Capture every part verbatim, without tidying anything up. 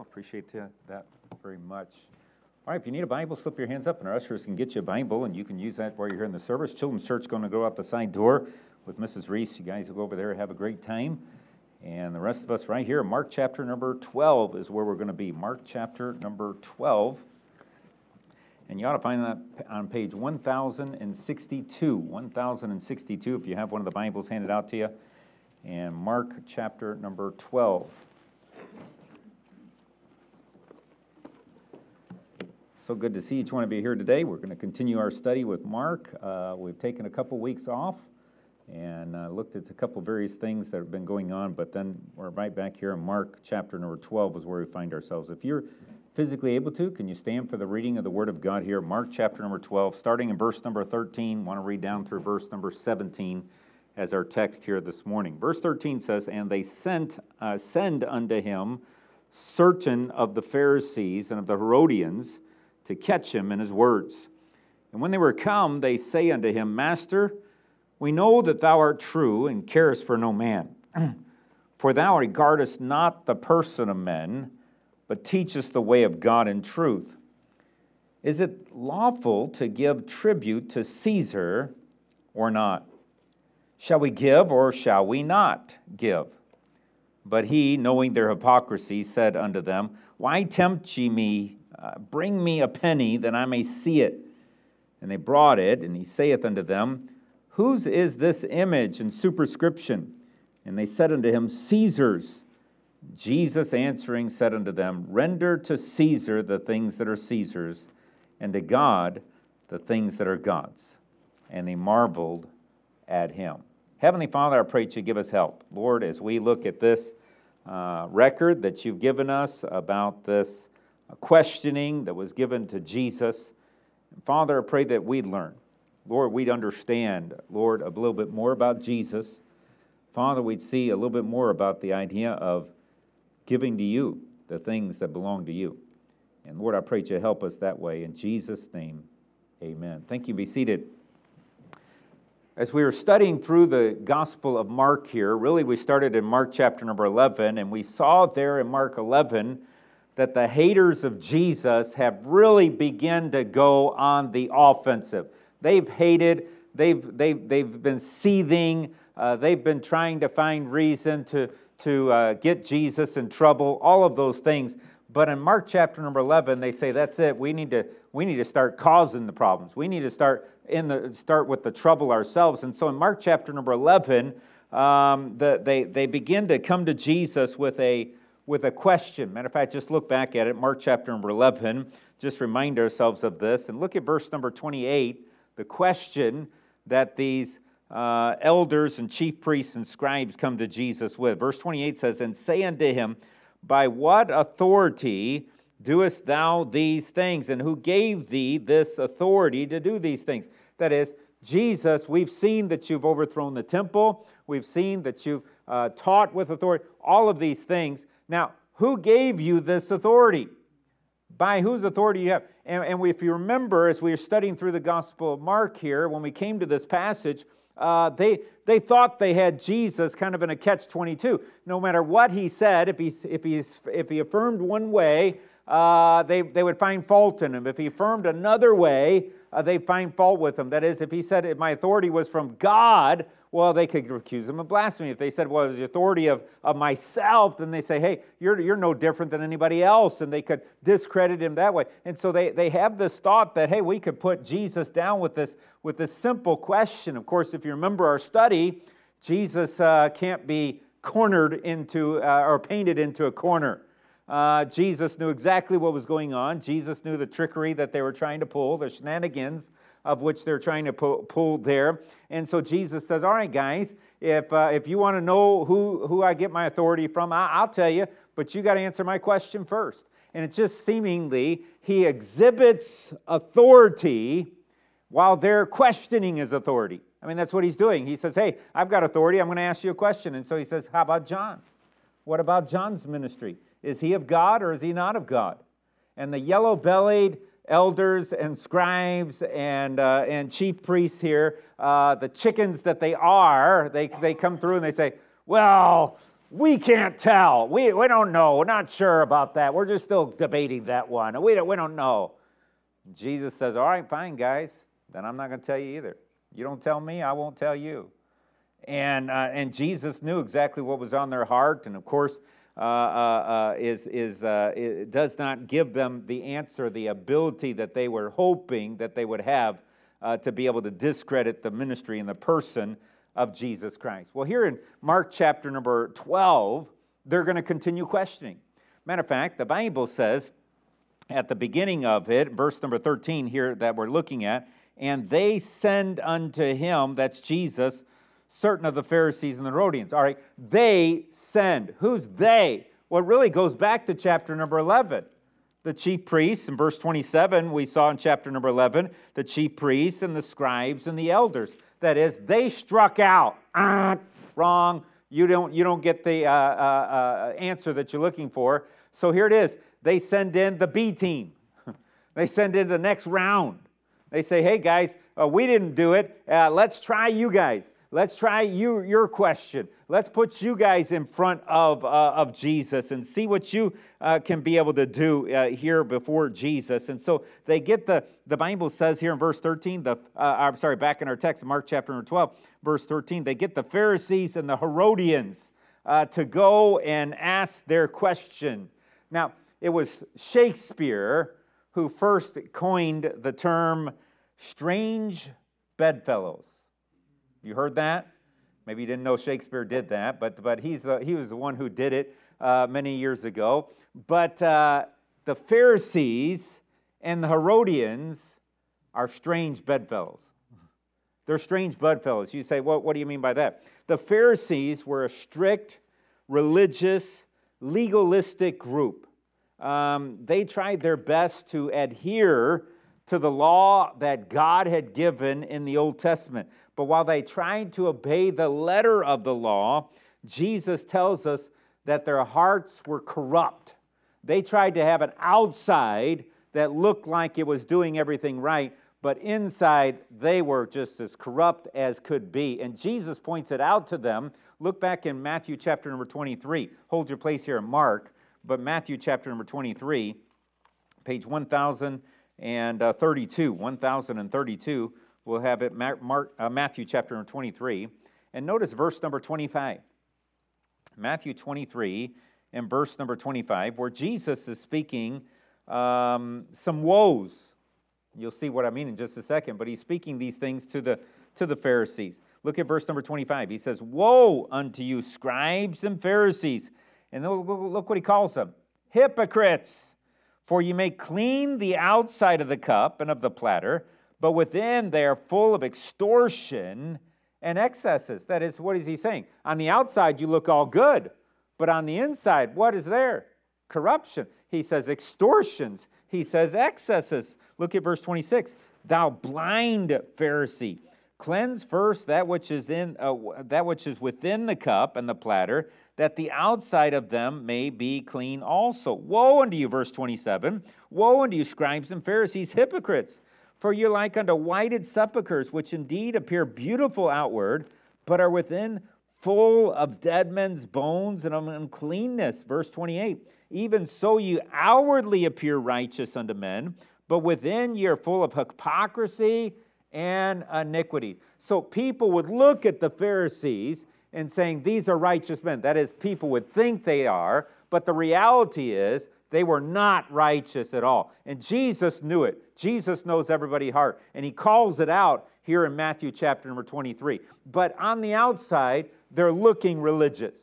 Appreciate that, that very much. All right, if you need a Bible, slip your hands up, and our ushers can get you a Bible, and you can use that while you're here in the service. Children's Church is going to go out the side door with Missus Reese. You guys will go over there and have a great time. And the rest of us right here, Mark chapter number twelve is where we're going to be. Mark chapter number twelve. And you ought to find that on page one thousand sixty-two. one thousand sixty-two, if you have one of the Bibles handed out to you. And Mark chapter number twelve. So good to see each one of you here today. We're going to continue our study with Mark. Uh, we've taken a couple weeks off and uh, looked at a couple various things that have been going on, but then we're right back here in Mark chapter number twelve is where we find ourselves. If you're physically able to, can you stand for the reading of the Word of God here? Mark chapter number twelve, starting in verse number thirteen. Want to read down through verse number seventeen as our text here this morning. Verse thirteen says, "And they sent uh, send unto him certain of the Pharisees and of the Herodians to catch him in his words. And when they were come, they say unto him, Master, we know that thou art true and carest for no man. For thou regardest not the person of men, but teachest the way of God in truth. Is it lawful to give tribute to Caesar or not? Shall we give or shall we not give? But he, knowing their hypocrisy, said unto them, Why tempt ye me? Uh, bring me a penny, that I may see it. And they brought it, and he saith unto them, Whose is this image and superscription? And they said unto him, Caesar's. Jesus answering said unto them, Render to Caesar the things that are Caesar's, and to God the things that are God's. And they marveled at him. Heavenly Father, I pray that you give us help. Lord, as we look at this uh, record that you've given us about this questioning that was given to Jesus. Father, I pray that we'd learn. Lord, we'd understand, Lord, a little bit more about Jesus. Father, we'd see a little bit more about the idea of giving to you the things that belong to you. And Lord, I pray that you help us that way. In Jesus' name, amen. Thank you. Be seated. As we were studying through the Gospel of Mark here, really we started in Mark chapter number eleven, and we saw there in Mark eleven that the haters of Jesus have really begun to go on the offensive. They've hated, they've, they've, they've been seething, uh, they've been trying to find reason to, to uh, get Jesus in trouble, all of those things. But in Mark chapter number eleven, they say, that's it, we need to, we need to start causing the problems. We need to start, in the, start with the trouble ourselves. And so in Mark chapter number eleven, um, the, they, they begin to come to Jesus with a with a question. Matter of fact, just look back at it, Mark chapter number eleven, just remind ourselves of this, and look at verse number twenty-eight, the question that these uh, elders and chief priests and scribes come to Jesus with. Verse twenty-eight says, And say unto him, By what authority doest thou these things? And who gave thee this authority to do these things? That is, Jesus, we've seen that you've overthrown the temple, we've seen that you've uh, taught with authority, all of these things. Now, who gave you this authority? By whose authority you have? And, and we, if you remember, as we were studying through the Gospel of Mark here, when we came to this passage, uh, they they thought they had Jesus kind of in a catch twenty-two. No matter what he said, if he if he if he affirmed one way, uh, they they would find fault in him. If he affirmed another way, uh, they'd find fault with him. That is, if he said if my authority was from God, well, they could accuse him of blasphemy. If they said, well, it was the authority of, of myself, then they say, hey, you're you're no different than anybody else, and they could discredit him that way. And so they, they have this thought that, hey, we could put Jesus down with this, with this simple question. Of course, if you remember our study, Jesus uh, can't be cornered into, uh, or painted into a corner. Uh, Jesus knew exactly what was going on. Jesus knew the trickery that they were trying to pull, the shenanigans of which they're trying to pull, pull there. And so Jesus says, all right, guys, if uh, if you want to know who, who I get my authority from, I, I'll tell you, but you got to answer my question first. And it's just seemingly he exhibits authority while they're questioning his authority. I mean, that's what he's doing. He says, hey, I've got authority. I'm going to ask you a question. And so he says, how about John? What about John's ministry? Is he of God or is he not of God? And the yellow-bellied elders and scribes and uh, and chief priests here, uh, the chickens that they are, they they come through and they say, well, we can't tell. We, we don't know. We're not sure about that. We're just still debating that one. We don't, we don't know. Jesus says, all right, fine, guys. Then I'm not going to tell you either. You don't tell me, I won't tell you. And uh, and Jesus knew exactly what was on their heart, and of course, uh, uh, uh, is is uh, it does not give them the answer, the ability that they were hoping that they would have uh, to be able to discredit the ministry and the person of Jesus Christ. Well, here in Mark chapter number twelve, they're going to continue questioning. Matter of fact, the Bible says at the beginning of it, verse number thirteen here that we're looking at, and they send unto him, that's Jesus, certain of the Pharisees and the Herodians. All right, they send. Who's they? Well, it really goes back to chapter number eleven. The chief priests, in verse twenty-seven, we saw in chapter number eleven, the chief priests and the scribes and the elders. That is, they struck out. Ah, wrong. You don't, you don't get the uh, uh, uh, answer that you're looking for. So here it is. They send in the B team. They send in the next round. They say, hey, guys, uh, we didn't do it. Uh, let's try you guys. Let's try you, your question. Let's put you guys in front of, uh, of Jesus and see what you uh, can be able to do uh, here before Jesus. And so they get the, the Bible says here in verse thirteen, the uh, I'm sorry, back in our text, Mark chapter number twelve, verse thirteen, they get the Pharisees and the Herodians uh, to go and ask their question. Now, it was Shakespeare who first coined the term strange bedfellows. You heard that? Maybe you didn't know Shakespeare did that, but but he's the, he was the one who did it uh, many years ago. But uh, the Pharisees and the Herodians are strange bedfellows. They're strange bedfellows. You say, well, what do you mean by that? The Pharisees were a strict, religious, legalistic group. Um, they tried their best to adhere to the law that God had given in the Old Testament. But while they tried to obey the letter of the law, Jesus tells us that their hearts were corrupt. They tried to have an outside that looked like it was doing everything right, but inside they were just as corrupt as could be. And Jesus points it out to them. Look back in Matthew chapter number twenty-three. Hold your place here in Mark, but Matthew chapter number twenty-three, page one thousand thirty-two. one thousand thirty-two, we'll have it, Mark, uh, Matthew chapter number twenty-three. And notice verse number twenty-five. Matthew twenty-three and verse number twenty-five, where Jesus is speaking um, some woes. You'll see what I mean in just a second, but he's speaking these things to the to the Pharisees. Look at verse number twenty-five. He says, woe unto you, scribes and Pharisees. And look what he calls them. Hypocrites! For you may clean the outside of the cup and of the platter, but within they are full of extortion and excesses. That is, what is he saying? On the outside you look all good, but on the inside, what is there? Corruption. He says extortions. He says excesses. Look at verse twenty-six. Thou blind Pharisee, cleanse first that which is in uh, that which is within the cup and the platter, that the outside of them may be clean also. Woe unto you, verse twenty-seven. Woe unto you, scribes and Pharisees, hypocrites! For you're like unto whited sepulchres, which indeed appear beautiful outward, but are within full of dead men's bones and of uncleanness. Verse twenty-eight. Even so you outwardly appear righteous unto men, but within ye are full of hypocrisy and iniquity. So people would look at the Pharisees and saying, these are righteous men. That is, people would think they are, but the reality is they were not righteous at all. And Jesus knew it. Jesus knows everybody's heart, and he calls it out here in Matthew chapter number twenty-three. But on the outside, they're looking religious.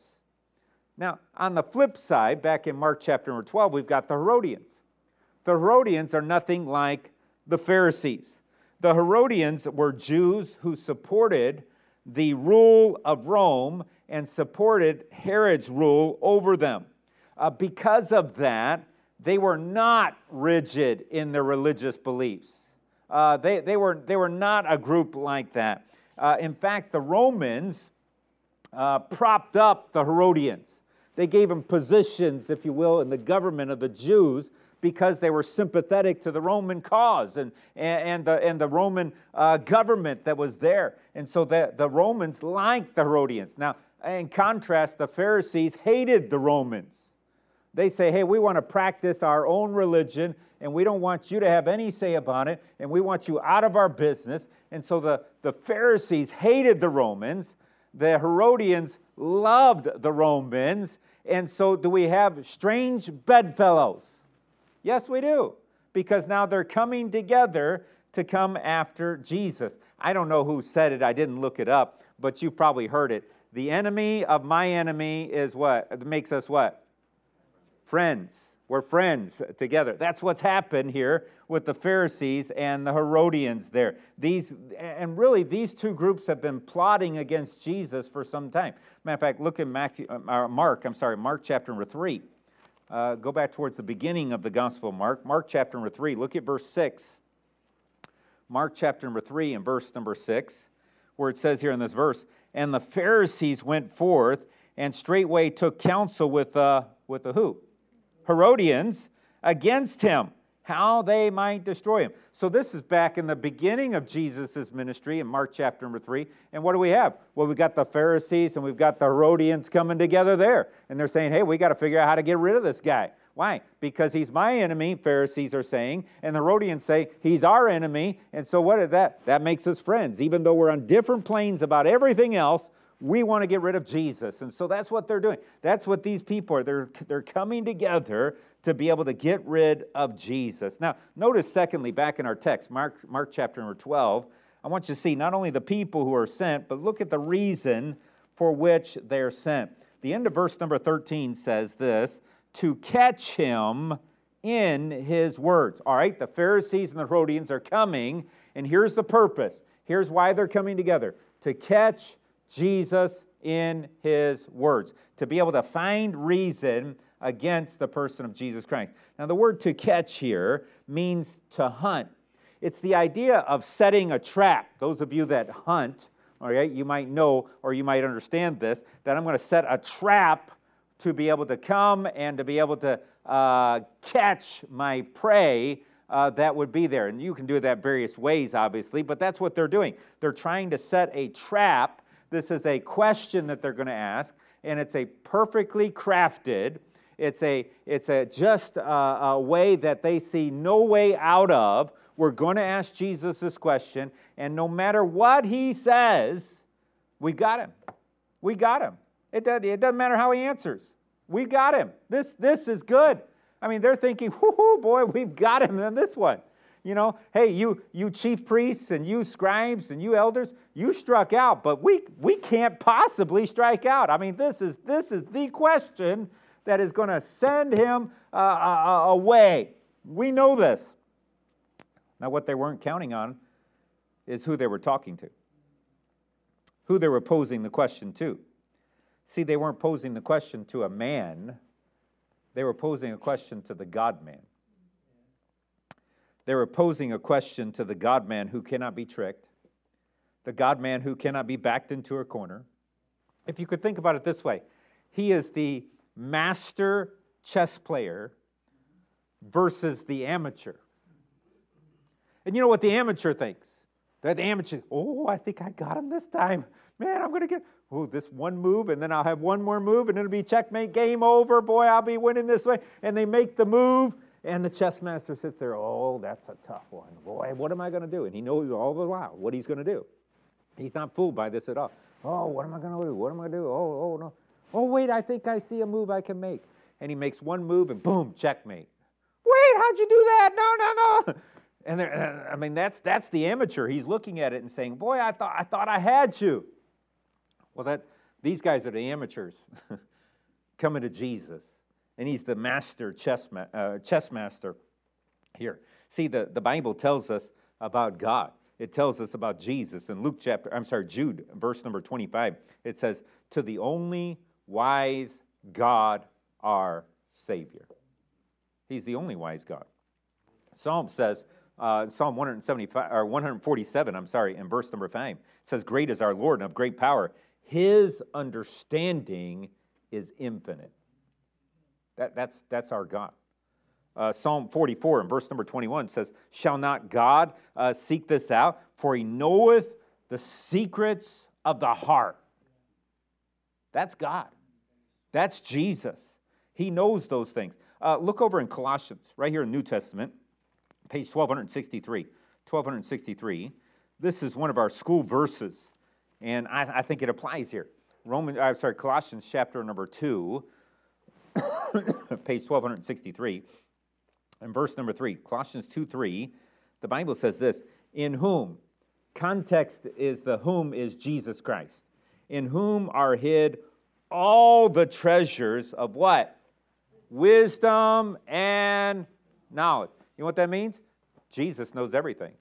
Now, on the flip side, back in Mark chapter number twelve, we've got the Herodians. The Herodians are nothing like the Pharisees. The Herodians were Jews who supported the rule of Rome and supported Herod's rule over them. Uh, because of that, they were not rigid in their religious beliefs. Uh, they, they, were, they were not a group like that. Uh, in fact, the Romans uh, propped up the Herodians. They gave them positions, if you will, in the government of the Jews because they were sympathetic to the Roman cause and, and, and, the, and the Roman uh, government that was there. And so the, the Romans liked the Herodians. Now, In contrast, the Pharisees hated the Romans. They say, hey, we want to practice our own religion, and we don't want you to have any say about it, and we want you out of our business. And so the, the Pharisees hated the Romans. The Herodians loved the Romans. And so do we have strange bedfellows? Yes, we do. Because now they're coming together to come after Jesus. I don't know who said it. I didn't look it up, but you probably heard it. The enemy of my enemy is what? It makes us what? Friends. We're friends together. That's what's happened here with the Pharisees and the Herodians there. These, and really, these two groups have been plotting against Jesus for some time. Matter of fact, look at Matthew, uh, Mark, I'm sorry, Mark chapter number three. Uh, go back towards the beginning of the Gospel of Mark. Mark chapter number three, look at verse six. Mark chapter number three and verse number six, where it says here in this verse, and the Pharisees went forth and straightway took counsel with, uh, with the who? Herodians against him, how they might destroy him. So this is back in the beginning of Jesus' ministry in Mark chapter number three. And what do we have? Well, we've got the Pharisees and we've got the Herodians coming together there. And they're saying, hey, we got to figure out how to get rid of this guy. Why? Because he's my enemy, Pharisees are saying, and the Herodians say, he's our enemy. And so what is that? That makes us friends. Even though we're on different planes about everything else, we want to get rid of Jesus. And so that's what they're doing. That's what these people are. They're, they're coming together to be able to get rid of Jesus. Now, notice secondly, back in our text, Mark, Mark chapter number twelve, I want you to see not only the people who are sent, but look at the reason for which they're sent. The end of verse number thirteen says this, to catch him in his words. All right, the Pharisees and the Herodians are coming, and here's the purpose. Here's why they're coming together. To catch Jesus in his words, to be able to find reason against the person of Jesus Christ. Now, the word to catch here means to hunt. It's the idea of setting a trap. Those of you that hunt, all right, you might know or you might understand this, that I'm going to set a trap to be able to come and to be able to uh, catch my prey uh, that would be there. And you can do that various ways, obviously, but that's what they're doing. They're trying to set a trap. This is a question that they're going to ask, and it's a perfectly crafted, it's a it's a just a, a way that they see no way out of. We're going to ask Jesus this question, and no matter what he says, we got him. We got him. It, does, it doesn't matter how he answers. We got him. This, this is good. I mean, they're thinking, whoo, boy, we've got him in this one. You know, hey, you you chief priests and you scribes and you elders, you struck out, but we we can't possibly strike out. I mean, this is this is the question that is going to send him uh, uh, away. We know this. Now, what they weren't counting on is who they were talking to, who they were posing the question to. See, they weren't posing the question to a man. They were posing a question to the God-man. They were posing a question to the God-man who cannot be tricked, the God-man who cannot be backed into a corner. If you could think about it this way, he is the master chess player versus the amateur. And you know what the amateur thinks? That the amateur, oh, I think I got him this time. Man, I'm going to get, oh, this one move, and then I'll have one more move, and it'll be checkmate, game over. Boy, I'll be winning this way. And they make the move, and the chess master sits there, oh, that's a tough one. Boy, what am I going to do? And he knows all the while what he's going to do. He's not fooled by this at all. Oh, what am I going to do? What am I going to do? Oh, oh, no. Oh, wait, I think I see a move I can make. And he makes one move, and boom, checkmate. Wait, how'd you do that? No, no, no. And there, I mean, that's that's the amateur. He's looking at it and saying, boy, I thought I thought I had you. Well, that these guys are the amateurs coming to Jesus. And he's the master chess, ma- uh, chess master here. See, the, the Bible tells us about God. It tells us about Jesus. In Luke chapter, I'm sorry, Jude, verse number twenty-five, it says, to the only wise God, our Savior. He's the only wise God. Psalm says, uh, Psalm one seventy-five, or one forty-seven, I'm sorry, in verse number five, it says, great is our Lord and of great power. His understanding is infinite. That, that's, that's our God. Uh, Psalm forty-four and verse number twenty-one says, shall not God uh, seek this out? For he knoweth the secrets of the heart. That's God. That's Jesus. He knows those things. Uh, look over in Colossians, right here in the New Testament, page twelve sixty-three. twelve sixty-three. This is one of our school verses, and I, I think it applies here. Roman, I'm sorry, Colossians chapter number two, page twelve sixty-three, and verse number three. Colossians two three. The Bible says this: in whom, context is the whom is Jesus Christ, in whom are hid all the treasures of what? Wisdom and knowledge. You know what that means? Jesus knows everything.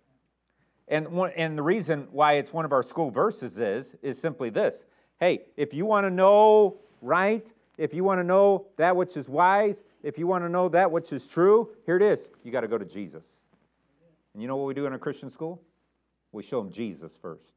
And one, and the reason why it's one of our school verses is, is simply this. Hey, if you want to know right, if you want to know that which is wise, if you want to know that which is true, here it is. You got to go to Jesus. And you know what we do in a Christian school? We show them Jesus first.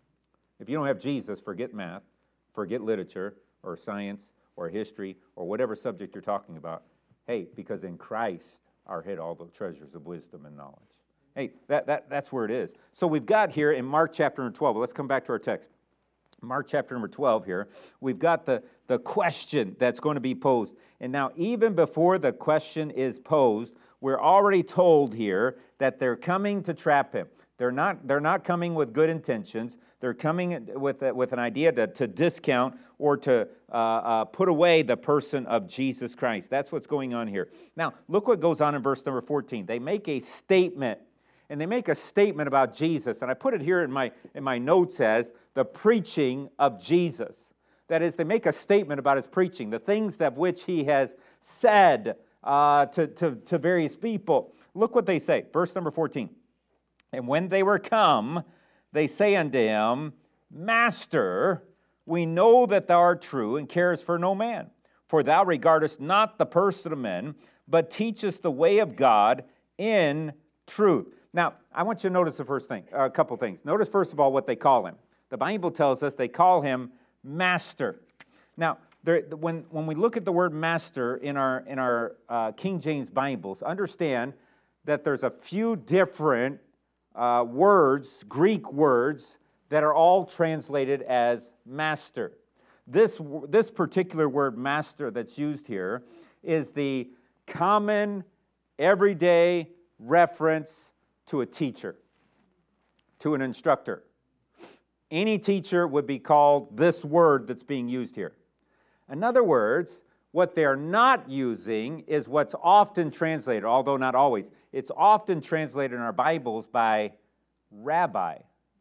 If you don't have Jesus, forget math, forget literature, or science, or history, or whatever subject you're talking about. Hey, because in Christ are hid all the treasures of wisdom and knowledge. Hey, that, that, that's where it is. So we've got here in Mark chapter number twelve, let's come back to our text. Mark chapter number twelve here, we've got the, the question that's going to be posed. And now even before the question is posed, we're already told here that they're coming to trap him. They're not, they're not coming with good intentions. They're coming with, a, with an idea to, to discount or to uh, uh, put away the person of Jesus Christ. That's what's going on here. Now, look what goes on in verse number fourteen. They make a statement, and they make a statement about Jesus. And I put it here in my, in my notes as the preaching of Jesus. That is, they make a statement about his preaching, the things of which he has said uh, to, to, to various people. Look what they say. Verse number fourteen. And when they were come, they say unto him, Master, we know that thou art true and carest for no man. For thou regardest not the person of men, but teachest the way of God in truth. Now, I want you to notice the first thing, a couple things. Notice, first of all, what they call him. The Bible tells us they call him Master. Now, there, when, when we look at the word master in our, in our uh, King James Bibles, understand that there's a few different Uh, words, Greek words, that are all translated as master. This, this particular word master that's used here is the common, everyday reference to a teacher, to an instructor. Any teacher would be called this word that's being used here. In other words, what they're not using is what's often translated, although not always. It's often translated in our Bibles by rabbi.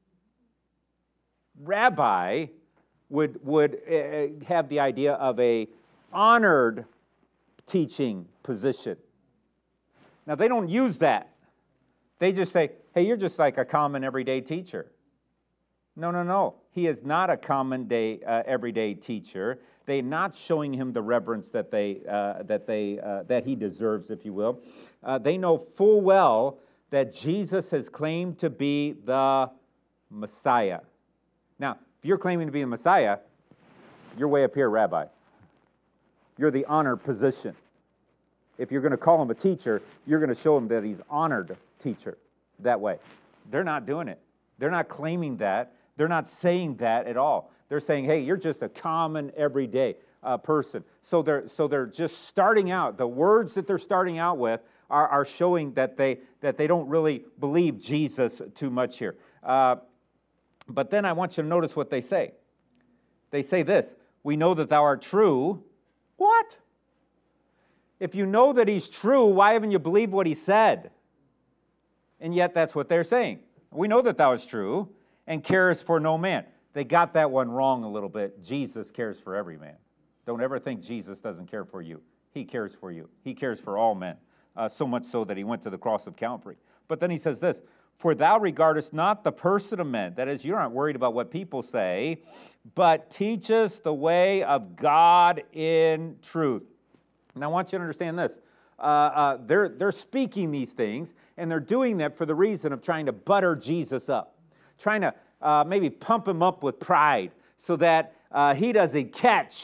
Rabbi would, would uh, have the idea of a honored teaching position. Now, they don't use that. They just say, hey, you're just like a common everyday teacher. No, no, no. He is not a common day, uh, everyday teacher. They're not showing him the reverence that they uh, that they uh, that he deserves, if you will. Uh, they know full well that Jesus has claimed to be the Messiah. Now, if you're claiming to be the Messiah, you're way up here, Rabbi. You're the honored position. If you're going to call him a teacher, you're going to show him that he's honored teacher that way. They're not doing it. They're not claiming that. They're not saying that at all. They're saying, hey, you're just a common, everyday uh, person. So they're so they're just starting out. The words that they're starting out with are, are showing that they that they don't really believe Jesus too much here. Uh, but then I want you to notice what they say. They say this: we know that thou art true. What? If you know that he's true, why haven't you believed what he said? And yet that's what they're saying. We know that thou art true and carest for no man. They got that one wrong a little bit. Jesus cares for every man. Don't ever think Jesus doesn't care for you. He cares for you. He cares for all men, uh, so much so that he went to the cross of Calvary. But then he says this: for thou regardest not the person of men. That is, you're not worried about what people say, but teachest the way of God in truth. And I want you to understand this. Uh, uh, they're, they're speaking these things, and they're doing that for the reason of trying to butter Jesus up, trying to uh, maybe pump him up with pride so that uh, he doesn't catch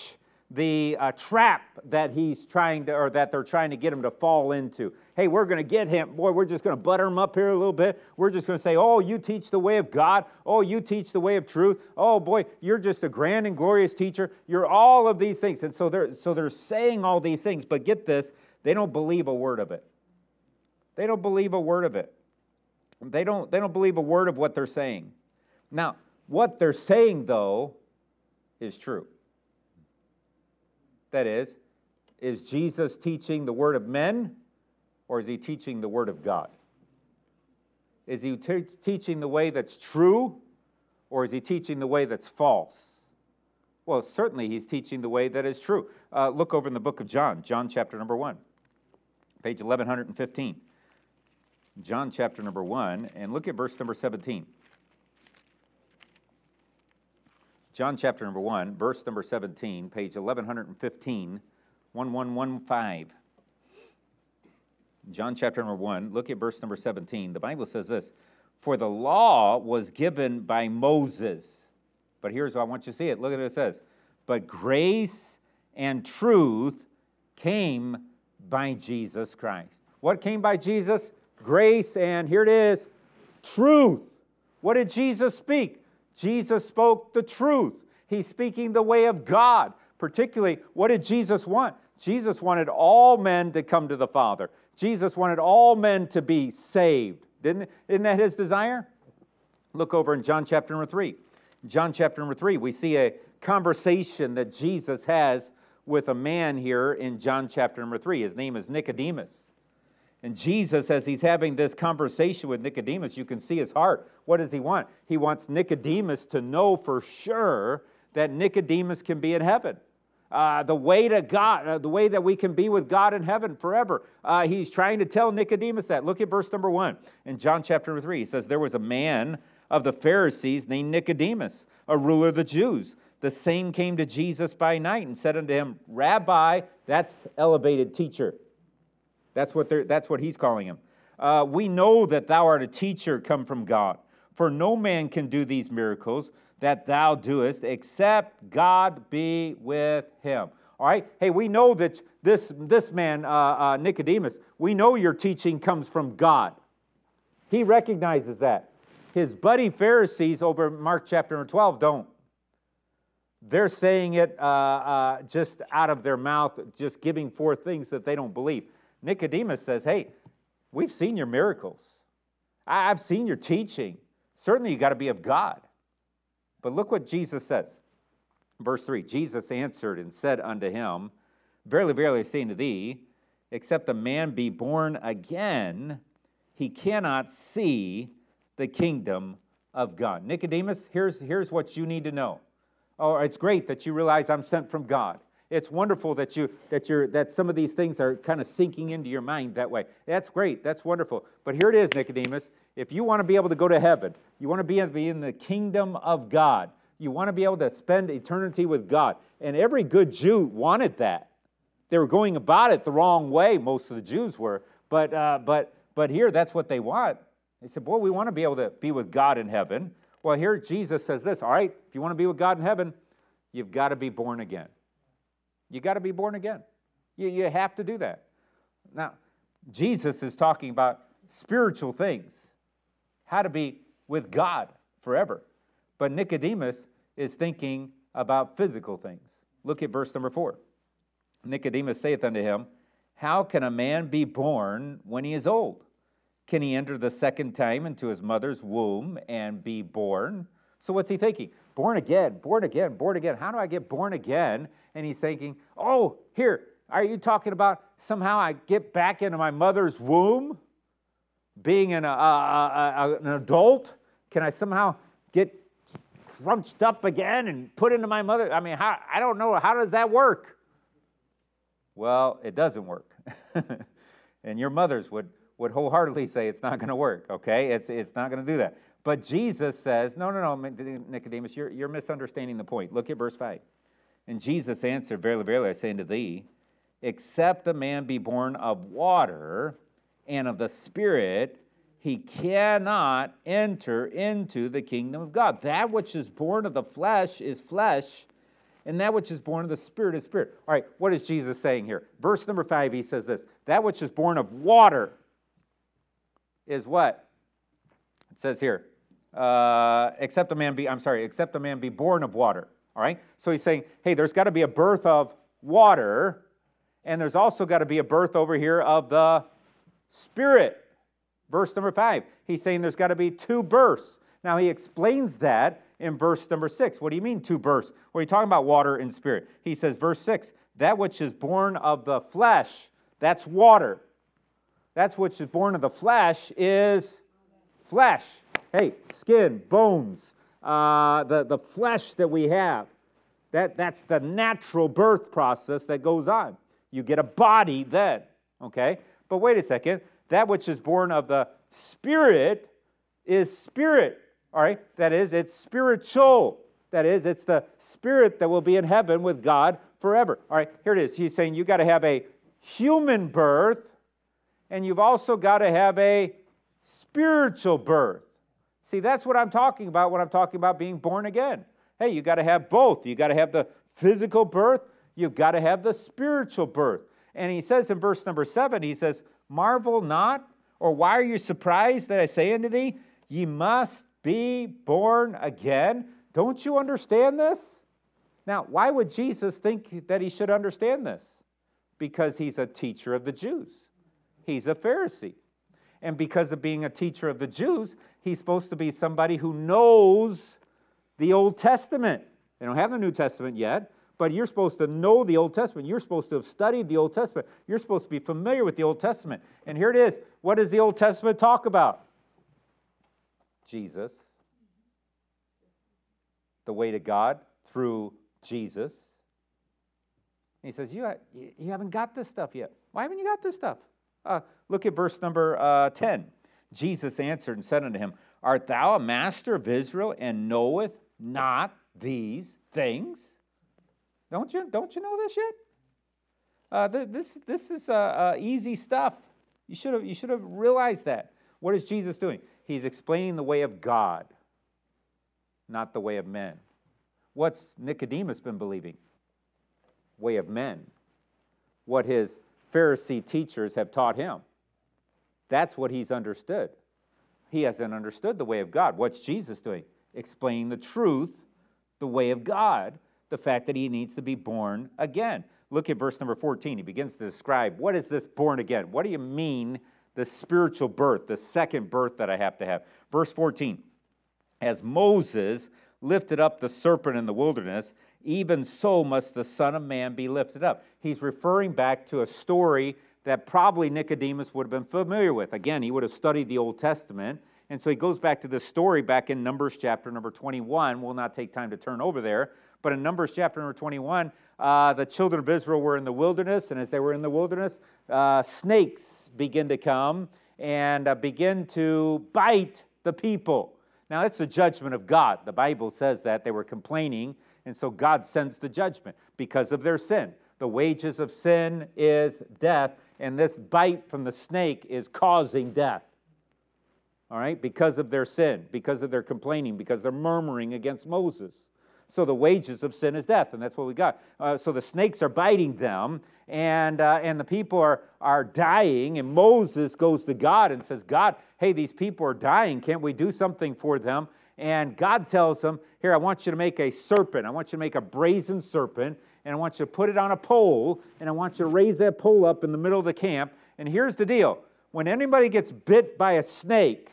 the uh, trap that he's trying to, or that they're trying to get him to fall into. Hey, we're going to get him. Boy, we're just going to butter him up here a little bit. We're just going to say, oh, you teach the way of God. Oh, you teach the way of truth. Oh, boy, you're just a grand and glorious teacher. You're all of these things. And so they're, so they're saying all these things, but get this, they don't believe a word of it. They don't believe a word of it. They don't, they don't believe a word of what they're saying. Now, what they're saying, though, is true. That is, is Jesus teaching the word of men, or is he teaching the word of God? Is he te- teaching the way that's true, or is he teaching the way that's false? Well, certainly he's teaching the way that is true. Uh, look over in the book of John, John chapter number one, page eleven fifteen. John chapter number one, and look at verse number seventeen. John chapter number one, verse number seventeen, page eleven fifteen, eleven fifteen. John chapter number one, look at verse number seventeen. The Bible says this, for the law was given by Moses. But here's what I want you to see it. Look at what it says. But grace and truth came by Jesus Christ. What came by Jesus? Grace and, here it is, truth. What did Jesus speak? Jesus spoke the truth. He's speaking the way of God. Particularly, what did Jesus want? Jesus wanted all men to come to the Father. Jesus wanted all men to be saved. Didn't, isn't that his desire? Look over in John chapter number three. John chapter number three, we see a conversation that Jesus has with a man here in John chapter number three. His name is Nicodemus. And Jesus, as he's having this conversation with Nicodemus, you can see his heart. What does he want? He wants Nicodemus to know for sure that Nicodemus can be in heaven. Uh, the way to God, uh, the way that we can be with God in heaven forever. Uh, he's trying to tell Nicodemus that. Look at verse number one in John chapter number three. He says, there was a man of the Pharisees named Nicodemus, a ruler of the Jews. The same came to Jesus by night and said unto him, Rabbi, that's elevated teacher. That's what they're, that's what he's calling him. Uh, we know that thou art a teacher come from God. For no man can do these miracles that thou doest, except God be with him. All right? Hey, we know that this, this man, uh, uh, Nicodemus, we know your teaching comes from God. He recognizes that. His buddy Pharisees over in Mark chapter twelve don't. They're saying it uh, uh, just out of their mouth, just giving forth things that they don't believe. Nicodemus says, hey, we've seen your miracles. I've seen your teaching. Certainly you got to be of God. But look what Jesus says. Verse three, Jesus answered and said unto him, Verily, verily, I say unto thee, except a man be born again, he cannot see the kingdom of God. Nicodemus, here's, here's what you need to know. Oh, it's great that you realize I'm sent from God. It's wonderful that you that you're that some of these things are kind of sinking into your mind that way. That's great. That's wonderful. But here it is, Nicodemus. If you want to be able to go to heaven, you want to be, be in the kingdom of God. You want to be able to spend eternity with God. And every good Jew wanted that. They were going about it the wrong way. Most of the Jews were. But uh, but but here, that's what they want. They said, boy, we want to be able to be with God in heaven. Well, here Jesus says this. All right, if you want to be with God in heaven, you've got to be born again. You got to be born again. You, you have to do that. Now, Jesus is talking about spiritual things, how to be with God forever. But Nicodemus is thinking about physical things. Look at verse number four. Nicodemus saith unto him, How can a man be born when he is old? Can he enter the second time into his mother's womb and be born? So what's he thinking? Born again, born again, born again. How do I get born again? And he's thinking, oh, here, are you talking about somehow I get back into my mother's womb? Being an, uh, uh, an adult? Can I somehow get crunched up again and put into my mother? I mean, how, I don't know. How does that work? Well, it doesn't work. And your mothers would, would wholeheartedly say it's not going to work, okay? It's, it's not going to do that. But Jesus says, no, no, no, Nicodemus, you're, you're misunderstanding the point. Look at verse five. And Jesus answered, Verily, verily, I say unto thee, except a man be born of water and of the Spirit, he cannot enter into the kingdom of God. That which is born of the flesh is flesh, And that which is born of the Spirit is spirit. All right, what is Jesus saying here? Verse number five, he says this. That which is born of water is what? It says here, uh, except a man be, I'm sorry, except a man be born of water. All right? So he's saying, hey, there's got to be a birth of water, and there's also got to be a birth over here of the Spirit. Verse number five, he's saying there's got to be two births. Now he explains that in verse number six. What do you mean two births? What are you talking about, water and spirit? He says, verse six, that which is born of the flesh, that's water. That's which is born of the flesh is flesh. Hey, skin, bones, uh, the, the flesh that we have. That, that's the natural birth process that goes on. You get a body then, okay? But wait a second. That which is born of the Spirit is spirit, all right? That is, it's spiritual. That is, it's the spirit that will be in heaven with God forever. All right, here it is. He's saying you got to have a human birth, and you've also got to have a spiritual birth. See, that's what I'm talking about when I'm talking about being born again. Hey, you got to have both. You got to have the physical birth. You've got to have the spiritual birth. And he says in verse number seven, he says, marvel not, or why are you surprised that I say unto thee, ye must be born again? Don't you understand this? Now, why would Jesus think that he should understand this? Because he's a teacher of the Jews. He's a Pharisee. And because of being a teacher of the Jews, he's supposed to be somebody who knows the Old Testament. They don't have the New Testament yet, but you're supposed to know the Old Testament. You're supposed to have studied the Old Testament. You're supposed to be familiar with the Old Testament. And here it is. What does the Old Testament talk about? Jesus. The way to God through Jesus. And he says, you, you haven't got this stuff yet. Why haven't you got this stuff? Uh, look at verse number uh, ten. Jesus answered and said unto him, art thou a master of Israel, and knoweth not these things? Don't you, don't you know this yet? Uh, th- this, this is uh, uh, easy stuff. You should have, you should have realized that. What is Jesus doing? He's explaining the way of God, not the way of men. What's Nicodemus been believing? Way of men. What his Pharisee teachers have taught him. That's what he's understood. He hasn't understood the way of God. What's Jesus doing? Explaining the truth, the way of God, the fact that he needs to be born again. Look at verse number fourteen. He begins to describe, what is this born again? What do you mean, the spiritual birth, the second birth that I have to have? Verse fourteen, as Moses lifted up the serpent in the wilderness, even so must the Son of Man be lifted up. He's referring back to a story that probably Nicodemus would have been familiar with. Again, he would have studied the Old Testament, and so he goes back to this story back in Numbers chapter number twenty-one. We'll not take time to turn over there, but in Numbers chapter number twenty-one, uh, the children of Israel were in the wilderness, and as they were in the wilderness, uh, snakes begin to come and uh, begin to bite the people. Now, that's the judgment of God. The Bible says that they were complaining, and so God sends the judgment because of their sin. The wages of sin is death, and this bite from the snake is causing death. All right? Because of their sin, because of their complaining, because they're murmuring against Moses. So the wages of sin is death, and that's what we got. Uh, so the snakes are biting them, and uh, and the people are, are dying, and Moses goes to God and says, God, hey, these people are dying. Can't we do something for them? And God tells him, here, I want you to make a serpent. I want you to make a brazen serpent, and I want you to put it on a pole, and I want you to raise that pole up in the middle of the camp. And here's the deal. When anybody gets bit by a snake,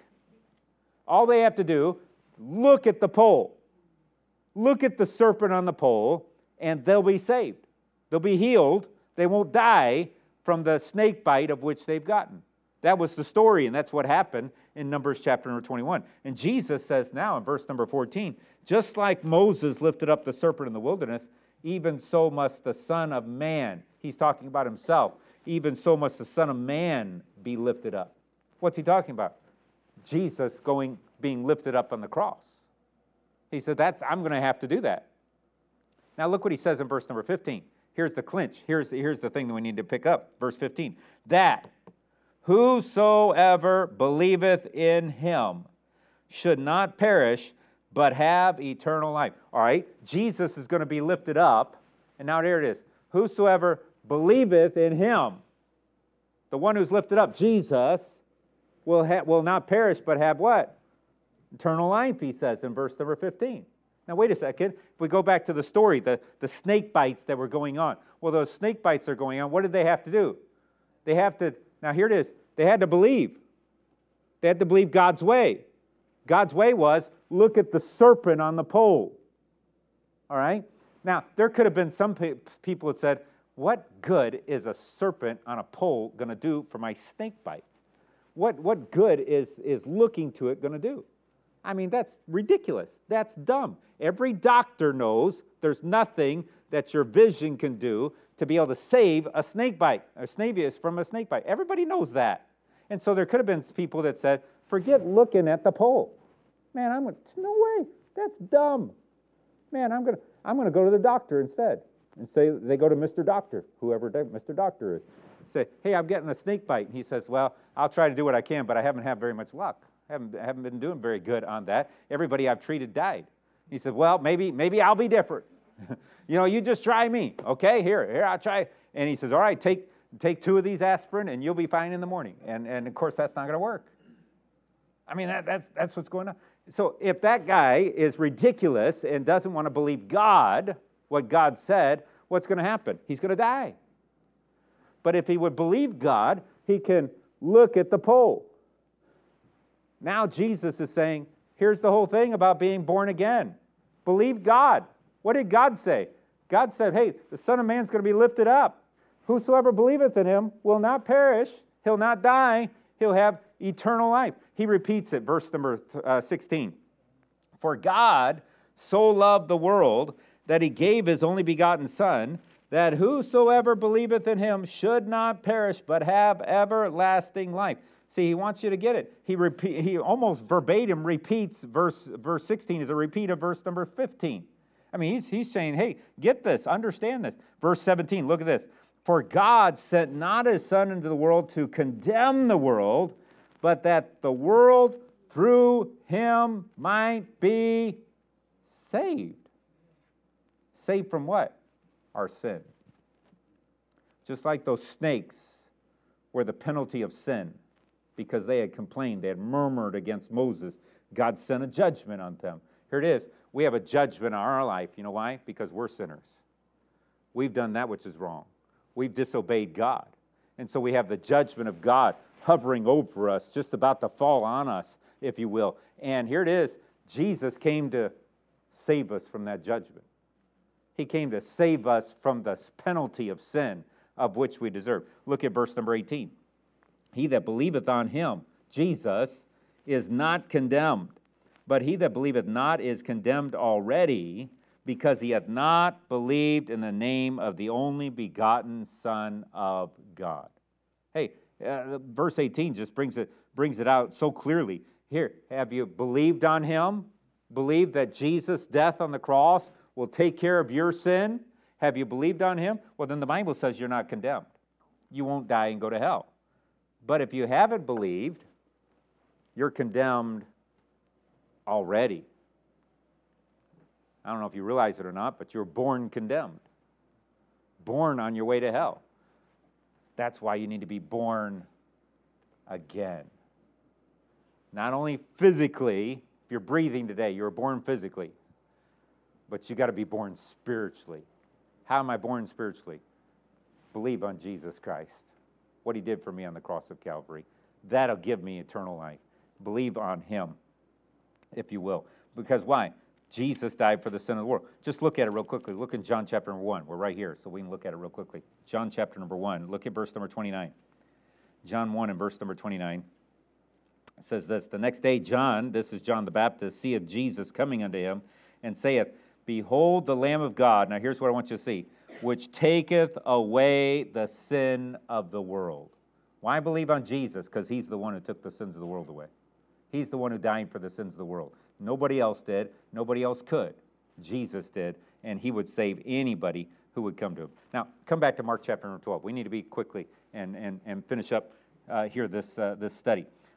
all they have to do, look at the pole. Look at the serpent on the pole, and they'll be saved. They'll be healed. They won't die from the snake bite of which they've gotten. That was the story, and that's what happened in Numbers chapter number twenty-one. And Jesus says now in verse number fourteen, just like Moses lifted up the serpent in the wilderness, even so must the Son of Man, he's talking about himself, even so must the Son of Man be lifted up. What's he talking about? Jesus going, being lifted up on the cross. He said, "That's I'm going to have to do that." Now look what he says in verse number fifteen. Here's the clinch. Here's, here's the thing that we need to pick up. Verse fifteen. That whosoever believeth in him should not perish, but have eternal life. All right, Jesus is going to be lifted up, and now there it is. Whosoever believeth in him, the one who's lifted up, Jesus, will, ha- will not perish, but have what? Eternal life, he says in verse number fifteen. Now, wait a second. If we go back to the story, the, the snake bites that were going on. Well, those snake bites are going on. What did they have to do? They have to, now here it is, they had to believe. They had to believe God's way. God's way was, look at the serpent on the pole. All right? Now, there could have been some pe- people that said, what good is a serpent on a pole going to do for my snake bite? What, what good is, is looking to it going to do? I mean, that's ridiculous. That's dumb. Every doctor knows there's nothing that your vision can do to be able to save a snake bite, or save from a snake bite. Everybody knows that. And so there could have been people that said, forget looking at the pole. Man, I'm gonna, no way. That's dumb. Man, I'm gonna I'm gonna go to the doctor instead. And say they go to Mister Doctor, whoever Mister Doctor is. Say, hey, I'm getting a snake bite. And he says, well, I'll try to do what I can, but I haven't had very much luck. I haven't, I haven't been doing very good on that. Everybody I've treated died. He said, well, maybe maybe I'll be different. You know, you just try me. Okay, here, here, I'll try. And he says, all right, take take two of these aspirin and you'll be fine in the morning. And, and of course, that's not going to work. I mean, that, that's, that's what's going on. So if that guy is ridiculous and doesn't want to believe God, what God said, what's going to happen? He's going to die. But if he would believe God, he can look at the pole. Now Jesus is saying, here's the whole thing about being born again. Believe God. What did God say? God said, hey, the Son of Man's going to be lifted up. Whosoever believeth in him will not perish. He'll not die. He'll have eternal life. He repeats it, verse number uh, sixteen. For God so loved the world that he gave his only begotten Son, that whosoever believeth in him should not perish, but have everlasting life. See, he wants you to get it. He repeat, he almost verbatim repeats verse, verse sixteen as a repeat of verse number fifteen. I mean, he's, he's saying, hey, get this, understand this. Verse seventeen, look at this. For God sent not his Son into the world to condemn the world, but that the world through him might be saved. Saved from what? Our sin. Just like those snakes were the penalty of sin, because they had complained, they had murmured against Moses, God sent a judgment on them. Here it is. We have a judgment on our life. You know why? Because we're sinners. We've done that which is wrong. We've disobeyed God. And so we have the judgment of God hovering over us, just about to fall on us, if you will. And here it is. Jesus came to save us from that judgment. He came to save us from the penalty of sin of which we deserve. Look at verse number eighteen. He that believeth on him, Jesus, is not condemned. But he that believeth not is condemned already, because he hath not believed in the name of the only begotten Son of God. Hey, uh, verse eighteen just brings it, brings it out so clearly. Here, have you believed on him? Believed that Jesus' death on the cross will take care of your sin? Have you believed on him? Well, then the Bible says you're not condemned. You won't die and go to hell. But if you haven't believed, you're condemned already. I don't know if you realize it or not, but you're born condemned. Born on your way to hell. That's why you need to be born again. Not only physically, if you're breathing today, you were born physically, but you got to be born spiritually. How am I born spiritually? Believe on Jesus Christ. What he did for me on the cross of Calvary. That'll give me eternal life. Believe on him, if you will. Because why? Jesus died for the sin of the world. Just look at it real quickly. Look in John chapter number one. We're right here, so we can look at it real quickly. John chapter number one. Look at verse number twenty-nine. John one and verse number twenty-nine. It says this, the next day John, this is John the Baptist, seeth Jesus coming unto him, and saith, Behold the Lamb of God. Now here's what I want you to see. Which taketh away the sin of the world. Why believe on Jesus? Because he's the one who took the sins of the world away. He's the one who died for the sins of the world. Nobody else did. Nobody else could. Jesus did, and he would save anybody who would come to him. Now, come back to Mark chapter number twelve. We need to be quickly and, and, and finish up uh, here this, uh, this study.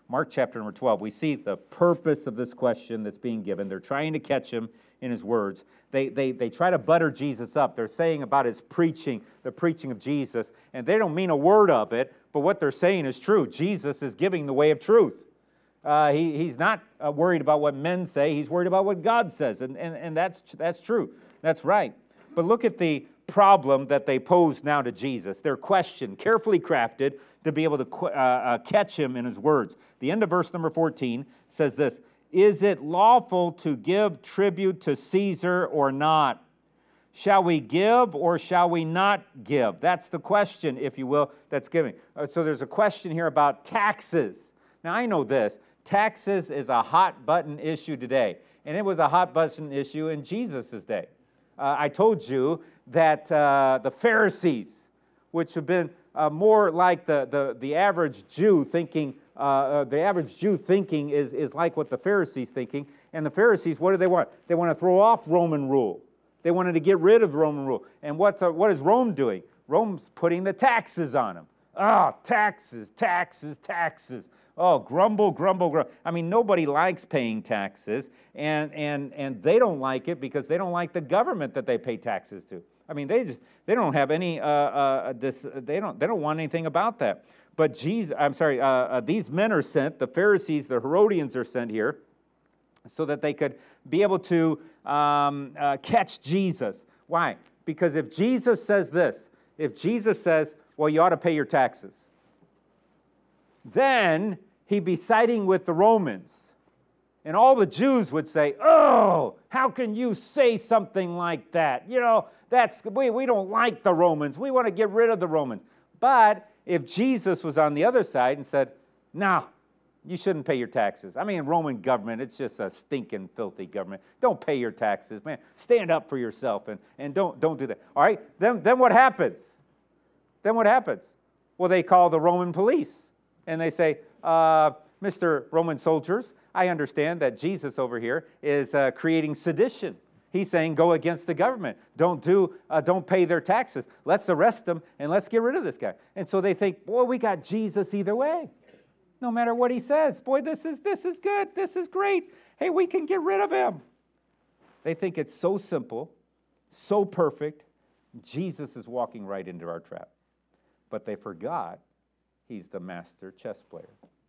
Mark chapter number twelve, we see the purpose of this question that's being given. They're trying to catch him in his words. They, they, they try to butter Jesus up. They're saying about his preaching, the preaching of Jesus, and they don't mean a word of it, but what they're saying is true. Jesus is giving the way of truth. Uh, he, he's not uh, worried about what men say. He's worried about what God says, and, and, and that's, that's true. That's right. But look at the problem that they pose now to Jesus. Their question, carefully crafted to be able to uh, uh, catch him in his words. The end of verse number fourteen says this, "Is it lawful to give tribute to Caesar or not? Shall we give or shall we not give?" That's the question, if you will, that's given. Uh, so there's a question here about taxes. Now, I know this. Taxes is a hot-button issue today, and it was a hot-button issue in Jesus' day. Uh, I told you that uh, the Pharisees, which have been uh, more like the, the, the average Jew thinking, uh, uh, the average Jew thinking is, is like what the Pharisees thinking. And the Pharisees, what do they want? They want to throw off Roman rule. They wanted to get rid of Roman rule. And what's, uh, what is Rome doing? Rome's putting the taxes on them. Ah, oh, taxes, taxes, taxes. Oh, grumble, grumble, grumble. I mean, nobody likes paying taxes, and, and, and they don't like it because they don't like the government that they pay taxes to. I mean, they just they don't have any uh, uh, this they don't they don't want anything about that. But Jesus, I'm sorry, uh, uh, these men are sent. The Pharisees, the Herodians are sent here, so that they could be able to um, uh, catch Jesus. Why? Because if Jesus says this, if Jesus says, "Well, you ought to pay your taxes," then he'd be siding with the Romans. And all the Jews would say, "Oh, how can you say something like that? You know, that's we, we don't like the Romans. We want to get rid of the Romans." But if Jesus was on the other side and said, "No, you shouldn't pay your taxes. I mean, Roman government, it's just a stinking, filthy government. Don't pay your taxes, man. Stand up for yourself and, and don't, don't do that." All right, then, then what happens? Then what happens? Well, they call the Roman police. And they say, uh, "Mister Roman soldiers, I understand that Jesus over here is uh, creating sedition. He's saying go against the government. Don't do, uh, don't pay their taxes. Let's arrest them and let's get rid of this guy." And so they think, boy, we got Jesus either way. No matter what he says, boy, this is this is good. This is great. Hey, we can get rid of him. They think it's so simple, so perfect. Jesus is walking right into our trap. But they forgot he's the master chess player.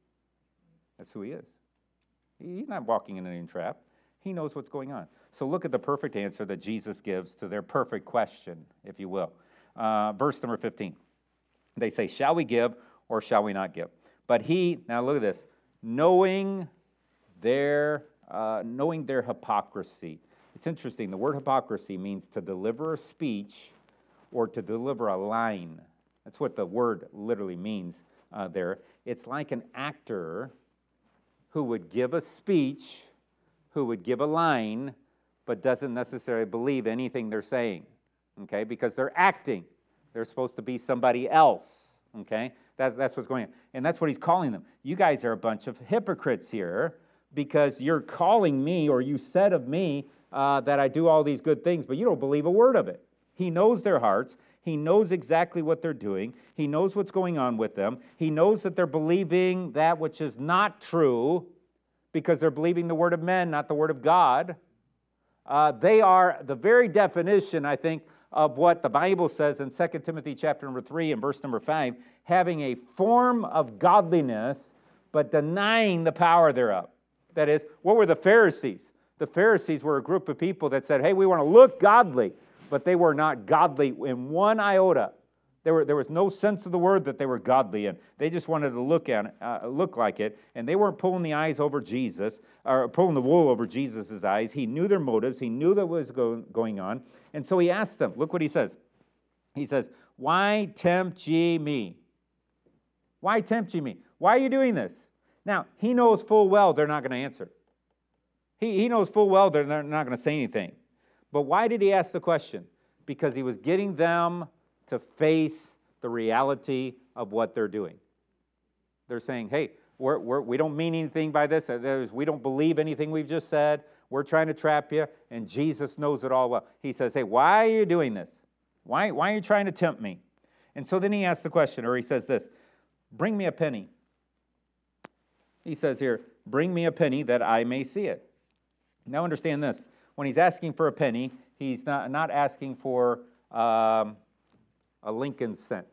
That's who he is. He's not walking in any trap. He knows what's going on. So look at the perfect answer that Jesus gives to their perfect question, if you will. Uh, verse number fifteen. They say, "Shall we give or shall we not give?" But he, now look at this, knowing their, uh, knowing their hypocrisy. It's interesting. The word hypocrisy means to deliver a speech or to deliver a line. That's what the word literally means uh, there. It's like an actor who would give a speech, who would give a line, but doesn't necessarily believe anything they're saying, okay? Because they're acting. They're supposed to be somebody else, okay? That's, that's what's going on. And that's what he's calling them. You guys are a bunch of hypocrites here because you're calling me, or you said of me uh, that I do all these good things, but you don't believe a word of it. He knows their hearts. He knows exactly what they're doing. He knows what's going on with them. He knows that they're believing that which is not true because they're believing the word of men, not the word of God. Uh, they are the very definition, I think, of what the Bible says in Second Timothy chapter number three and verse number five, having a form of godliness, but denying the power thereof. That is, what were the Pharisees? The Pharisees were a group of people that said, hey, we want to look godly, but they were not godly in one iota. There, were, there was no sense of the word that they were godly in. They just wanted to look at it, uh, look like it, and they weren't pulling the eyes over Jesus, or pulling the wool over Jesus' eyes. He knew their motives. He knew that was go, going on, and so he asked them. Look what he says. He says, "Why tempt ye me? Why tempt ye me? Why are you doing this?" Now, he knows full well they're not going to answer. He, he knows full well they're not going to say anything. But why did he ask the question? Because he was getting them to face the reality of what they're doing. They're saying, hey, we're, we're, we don't mean anything by this. We don't believe anything we've just said. We're trying to trap you, and Jesus knows it all well. He says, hey, why are you doing this? Why, why are you trying to tempt me? And so then he asks the question, or he says this, bring me a penny. He says here, bring me a penny that I may see it. Now understand this. When he's asking for a penny, he's not, not asking for um, a Lincoln cent.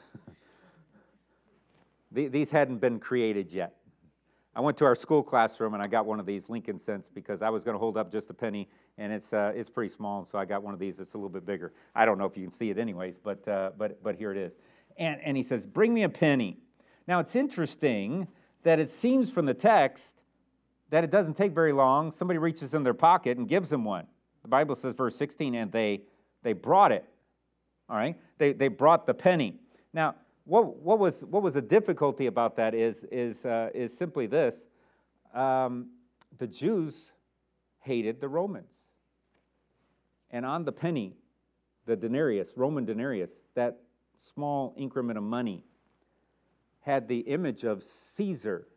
These hadn't been created yet. I went to our school classroom and I got one of these Lincoln cents because I was going to hold up just a penny, and it's uh, it's pretty small, so I got one of these that's a little bit bigger. I don't know if you can see it anyways, but uh, but but here it is. And and he says, bring me a penny. Now it's interesting that it seems from the text that it doesn't take very long. Somebody reaches in their pocket and gives them one. The Bible says, verse sixteen, and they they brought it. All right, they they brought the penny. Now, what what was what was the difficulty about that is is uh, is simply this: um, the Jews hated the Romans, and on the penny, the denarius, Roman denarius, that small increment of money, had the image of Caesar.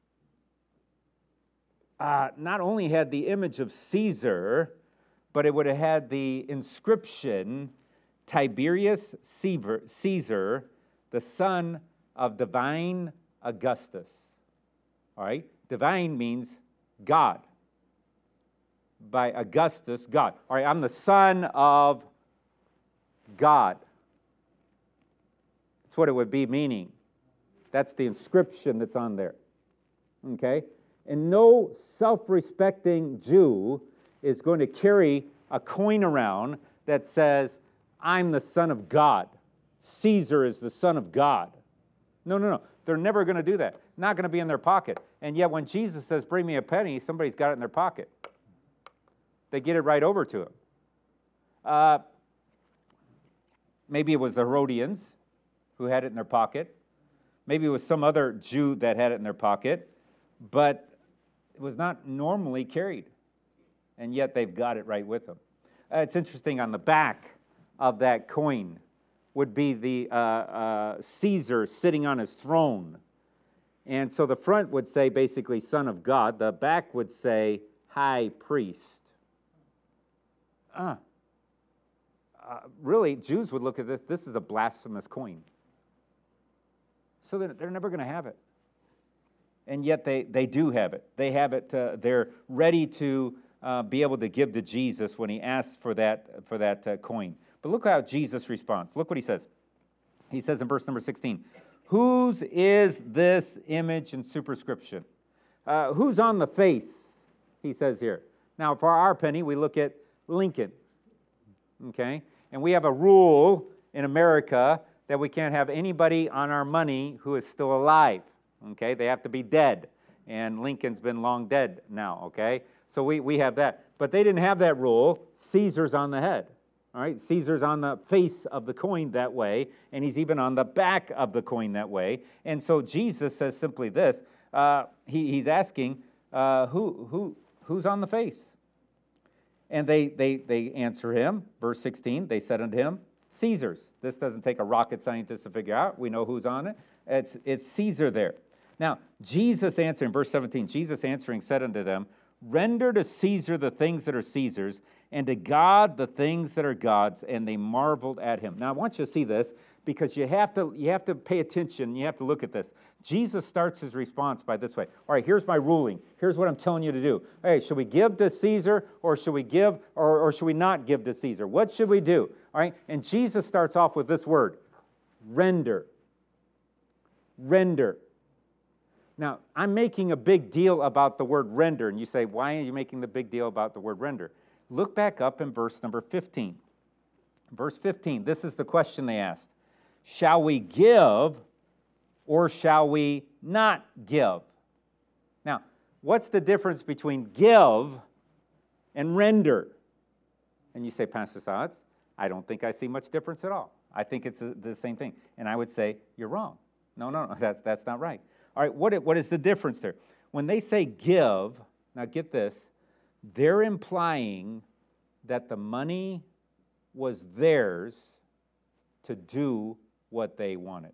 Uh, not only had the image of Caesar, but it would have had the inscription, Tiberius Caesar, the son of divine Augustus. All right? Divine means God. By Augustus, God. All right, I'm the son of God. That's what it would be meaning. That's the inscription that's on there. Okay? And no self-respecting Jew is going to carry a coin around that says, I'm the son of God. Caesar is the son of God. No, no, no. They're never going to do that. Not going to be in their pocket. And yet when Jesus says, bring me a penny, somebody's got it in their pocket. They get it right over to him. Uh, maybe it was the Herodians who had it in their pocket. Maybe it was some other Jew that had it in their pocket. But it was not normally carried. And yet they've got it right with them. Uh, it's interesting, on the back of that coin would be the uh, uh, Caesar sitting on his throne. And so the front would say basically Son of God. The back would say High Priest. Uh, uh, really, Jews would look at this. This is a blasphemous coin. So they're, they're never going to have it. And yet they, they do have it. They have it. Uh, they're ready to uh, be able to give to Jesus when he asks for that, for that uh, coin. But look how Jesus responds. Look what he says. He says in verse number sixteen, whose is this image and superscription? Uh, who's on the face? He says here. Now, for our penny, we look at Lincoln. Okay? And we have a rule in America that we can't have anybody on our money who is still alive. Okay? They have to be dead. And Lincoln's been long dead now. Okay? So we, we have that. But they didn't have that rule. Caesar's on the head. All right, Caesar's on the face of the coin that way, and he's even on the back of the coin that way. And so Jesus says simply this, uh, he, he's asking, uh, who, who, who's on the face? And they, they, they answer him, verse sixteen, they said unto him, Caesar's. This doesn't take a rocket scientist to figure out. We know who's on it. It's, it's Caesar there. Now, Jesus answering, verse seventeen, Jesus answering said unto them, render to Caesar the things that are Caesar's, and to God the things that are God's, and they marveled at him. Now, I want you to see this, because you have to, you have to pay attention, you have to look at this. Jesus starts his response by this way. All right, here's my ruling. Here's what I'm telling you to do. Hey, should we give to Caesar, or should we give, or, or should we not give to Caesar? What should we do? All right, and Jesus starts off with this word, render. Render. Now, I'm making a big deal about the word render, and you say, why are you making the big deal about the word render? Look back up in verse number fifteen. Verse fifteen, this is the question they asked. Shall we give or shall we not give? Now, what's the difference between give and render? And you say, Pastor Sads, I don't think I see much difference at all. I think it's the same thing. And I would say, you're wrong. No, no, no, that's, that's not right. All right, what, what is the difference there? When they say give, now get this, they're implying that the money was theirs to do what they wanted.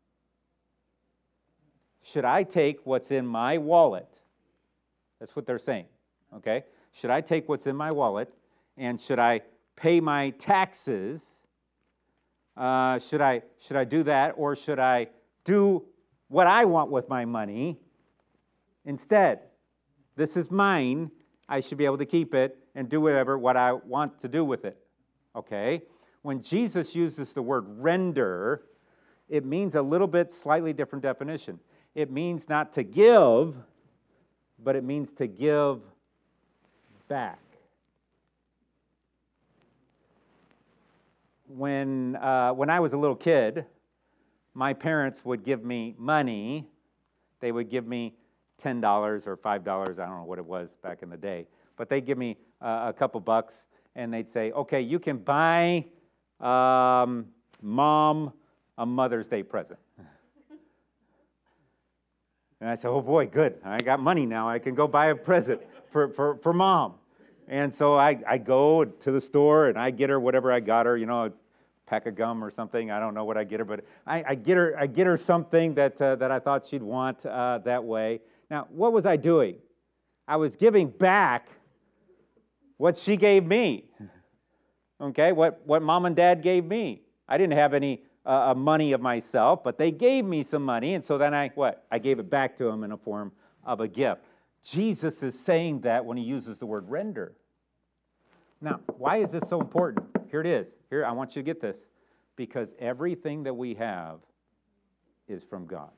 Should I take what's in my wallet? That's what they're saying, okay? Should I take what's in my wallet, and should I pay my taxes? Uh, should I, should I do that, or should I do what I want with my money Instead, this is mine. I should be able to keep it and do whatever, what I want to do with it. Okay? When Jesus uses the word render, it means a little bit slightly different definition. It means not to give, but it means to give back. When, uh, when I was a little kid, my parents would give me money. They would give me ten dollars or five dollars, I don't know what it was back in the day, but they'd give me uh, a couple bucks, and they'd say, okay, you can buy um, Mom a Mother's Day present. And I said, oh boy, good, I got money now, I can go buy a present for, for, for Mom. And so I, I go to the store, and I get her whatever I got her, you know, a pack of gum or something, I don't know what I get her, but I, I get her I get her something that, uh, that I thought she'd want uh, that way. Now, what was I doing? I was giving back what she gave me, okay, what, what Mom and Dad gave me. I didn't have any uh, money of myself, but they gave me some money, and so then I, what? I gave it back to them in a form of a gift. Jesus is saying that when he uses the word render. Now, why is this so important? Here it is. Here, I want you to get this. Because everything that we have is from God.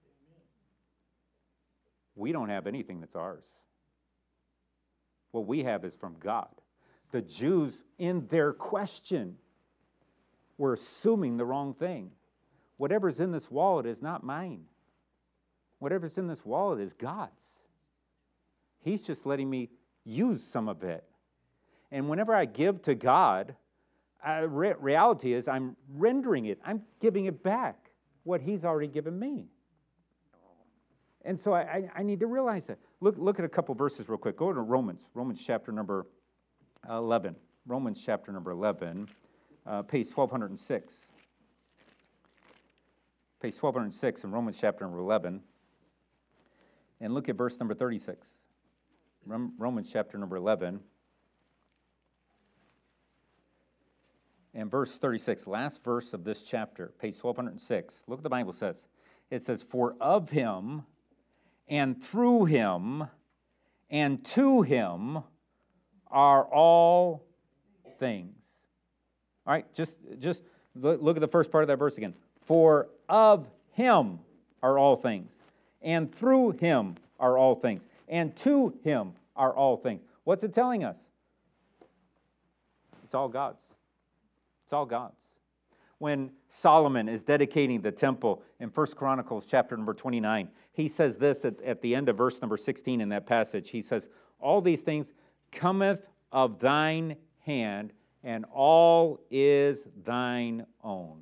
We don't have anything that's ours. What we have is from God. The Jews, in their question, were assuming the wrong thing. Whatever's in this wallet is not mine. Whatever's in this wallet is God's. He's just letting me use some of it. And whenever I give to God, uh, re- reality is I'm rendering it. I'm giving it back, what he's already given me. And so I, I, I need to realize that. Look, look at a couple verses real quick. Go to Romans, Romans chapter number eleven. Romans chapter number eleven, uh, page twelve oh six. Page twelve oh six in Romans chapter number eleven. And look at verse number thirty-six. Romans chapter number eleven. And verse thirty-six, last verse of this chapter, page twelve oh six. Look what the Bible says. It says, for of him, and through him, and to him are all things. All right, just, just look at the first part of that verse again. For of him are all things, and through him are all things, and to him are all things. What's it telling us? It's all God's. It's all God's. When Solomon is dedicating the temple in First Chronicles chapter number twenty-nine, he says this at, at the end of verse number sixteen in that passage. He says, all these things cometh of thine hand, and all is thine own.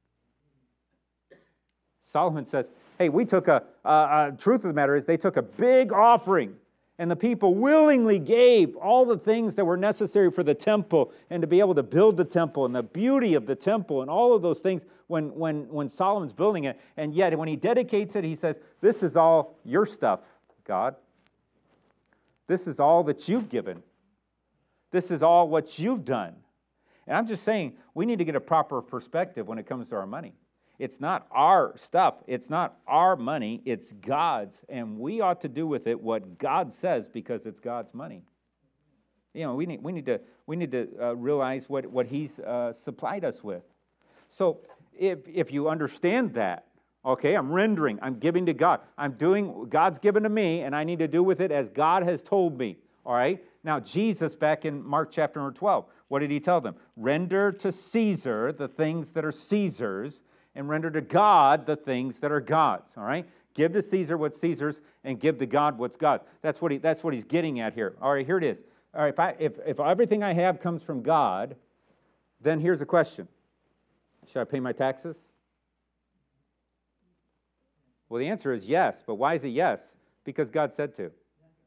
Solomon says, hey, we took a, a, a truth of the matter is they took a big offering, and the people willingly gave all the things that were necessary for the temple and to be able to build the temple and the beauty of the temple and all of those things when, when, when Solomon's building it. And yet when he dedicates it, he says, this is all your stuff, God. This is all that you've given. This is all what you've done. And I'm just saying, we need to get a proper perspective when it comes to our money. It's not our stuff. It's not our money. It's God's. And we ought to do with it what God says because it's God's money. You know, we need, we need to, we need to uh, realize what, what he's uh, supplied us with. So if, if you understand that, okay, I'm rendering, I'm giving to God. I'm doing, God's given to me, and I need to do with it as God has told me. All right? Now, Jesus, back in Mark chapter number twelve, what did he tell them? Render to Caesar the things that are Caesar's, and render to God the things that are God's. All right? Give to Caesar what's Caesar's, and give to God what's God's. That's what he, that's what he's getting at here. All right, here it is. All right, if, I, if, if everything I have comes from God, then here's a question. Should I pay my taxes? Well, the answer is yes, but why is it yes? Because God said to.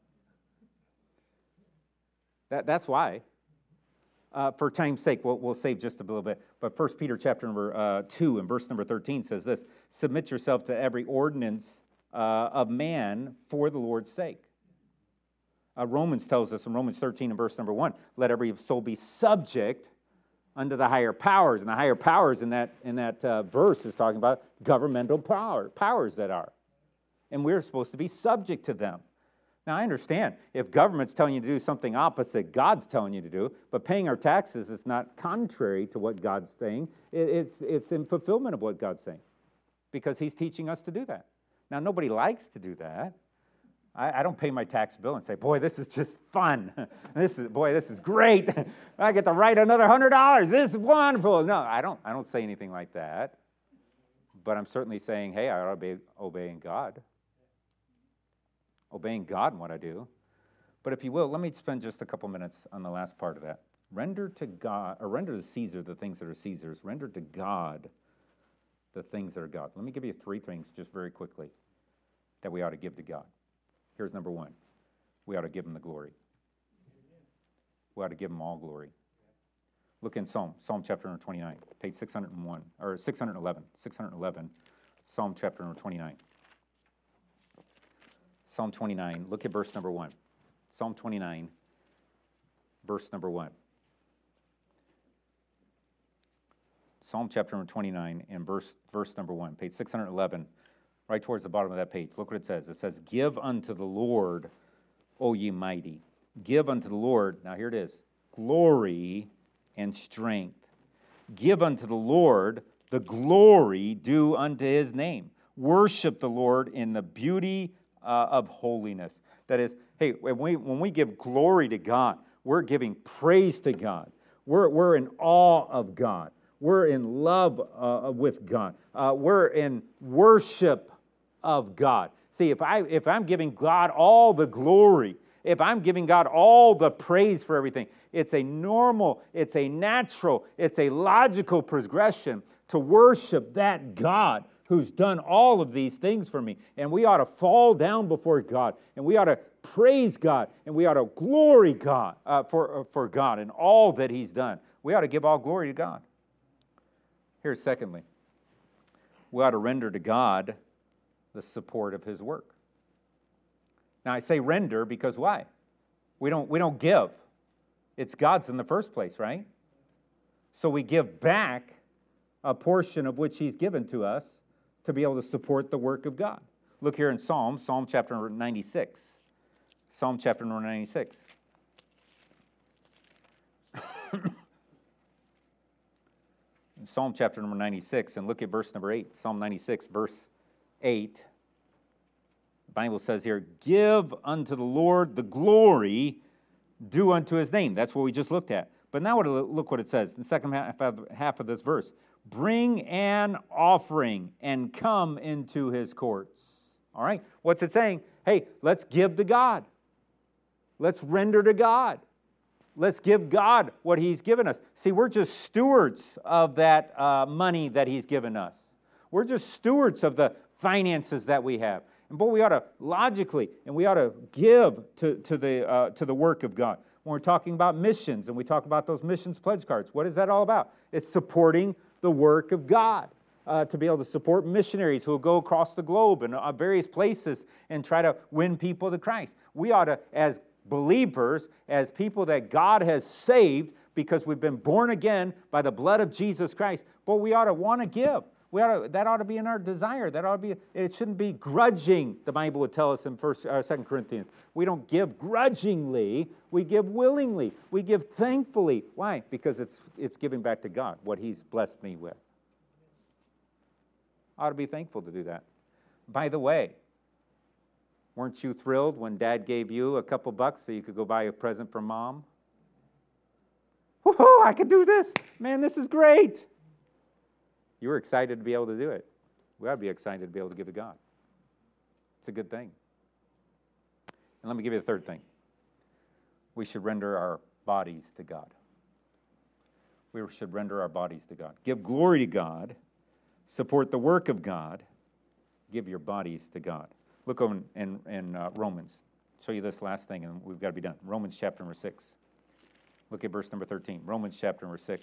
That, that's why. Uh, for time's sake, we'll, we'll save just a little bit. But First Peter chapter number uh, two and verse number thirteen says this, submit yourself to every ordinance uh, of man for the Lord's sake. Uh, Romans tells us in Romans thirteen and verse number one, let every soul be subject unto the higher powers. And the higher powers in that, in that uh, verse is talking about governmental power, powers that are. And we're supposed to be subject to them. Now, I understand if government's telling you to do something opposite God's telling you to do, but paying our taxes is not contrary to what God's saying. It, it's, it's in fulfillment of what God's saying because he's teaching us to do that. Now, nobody likes to do that. I, I don't pay my tax bill and say, boy, this is just fun. This is, boy, this is great. I get to write another one hundred dollars. This is wonderful. No, I don't, I don't say anything like that. But I'm certainly saying, hey, I ought to be obeying God. Obeying God in what I do. But if you will, let me spend just a couple minutes on the last part of that. Render to God, or render to Caesar the things that are Caesar's. Render to God the things that are God. Let me give you three things just very quickly that we ought to give to God. Here's number one. We ought to give him the glory. We ought to give him all glory. Look in Psalm, Psalm chapter number twenty-nine, page six hundred one, or six hundred eleven, six hundred eleven, Psalm chapter number twenty-nine. Psalm twenty-nine, look at verse number one. Psalm twenty-nine, verse number one. Psalm chapter number twenty-nine and verse, verse number one, page six hundred eleven, right towards the bottom of that page. Look what it says. It says, give unto the Lord, O ye mighty. Give unto the Lord, now here it is, glory and strength. Give unto the Lord the glory due unto his name. Worship the Lord in the beauty uh, of holiness. That is, hey, when we, when we give glory to God, we're giving praise to God. We're, we're in awe of God. We're in love uh, with God. Uh, we're in worship of God. See, if, I, if I'm giving God all the glory, if I'm giving God all the praise for everything, it's a normal, it's a natural, it's a logical progression to worship that God who's done all of these things for me. And we ought to fall down before God, and we ought to praise God, and we ought to glory God uh, for, uh, for God and all that he's done. We ought to give all glory to God. Here, secondly, we ought to render to God the support of his work. Now, I say render because why? We don't, we don't give. It's God's in the first place, right? So we give back a portion of which he's given to us to be able to support the work of God. Look here in Psalm, Psalm chapter ninety-six. Psalm chapter number ninety-six. Psalm chapter number ninety-six, and look at verse number eight. Psalm ninety-six, verse eight. The Bible says here, give unto the Lord the glory due unto his name. That's what we just looked at. But now look what it says in the second half of, half of this verse. Bring an offering and come into his courts. All right? What's it saying? Hey, let's give to God. Let's render to God. Let's give God what he's given us. See, we're just stewards of that uh, money that he's given us. We're just stewards of the finances that we have. And boy, we ought to logically, and we ought to give to, to, the, uh, to the work of God. When we're talking about missions, and we talk about those missions pledge cards, what is that all about? It's supporting the work of God. Uh, to be able to support missionaries who will go across the globe and uh, various places and try to win people to Christ. We ought to, as believers, as people that God has saved because we've been born again by the blood of Jesus Christ, but we ought to want to give. We ought to, that ought to be in our desire. That ought to be. It shouldn't be grudging. The Bible would tell us in First, uh, Second Corinthians. We don't give grudgingly. We give willingly. We give thankfully. Why? Because it's it's giving back to God what He's blessed me with. I ought to be thankful to do that. By the way, weren't you thrilled when Dad gave you a couple bucks so you could go buy a present for Mom? Whoa! I could do this, man. This is great. You were excited to be able to do it. We ought to be excited to be able to give to God. It's a good thing. And let me give you the third thing. We should render our bodies to God. We should render our bodies to God. Give glory to God. Support the work of God. Give your bodies to God. Look over in, in, in uh, Romans. I'll show you this last thing and we've got to be done. Romans chapter number six. Look at verse number thirteen. Romans chapter number six.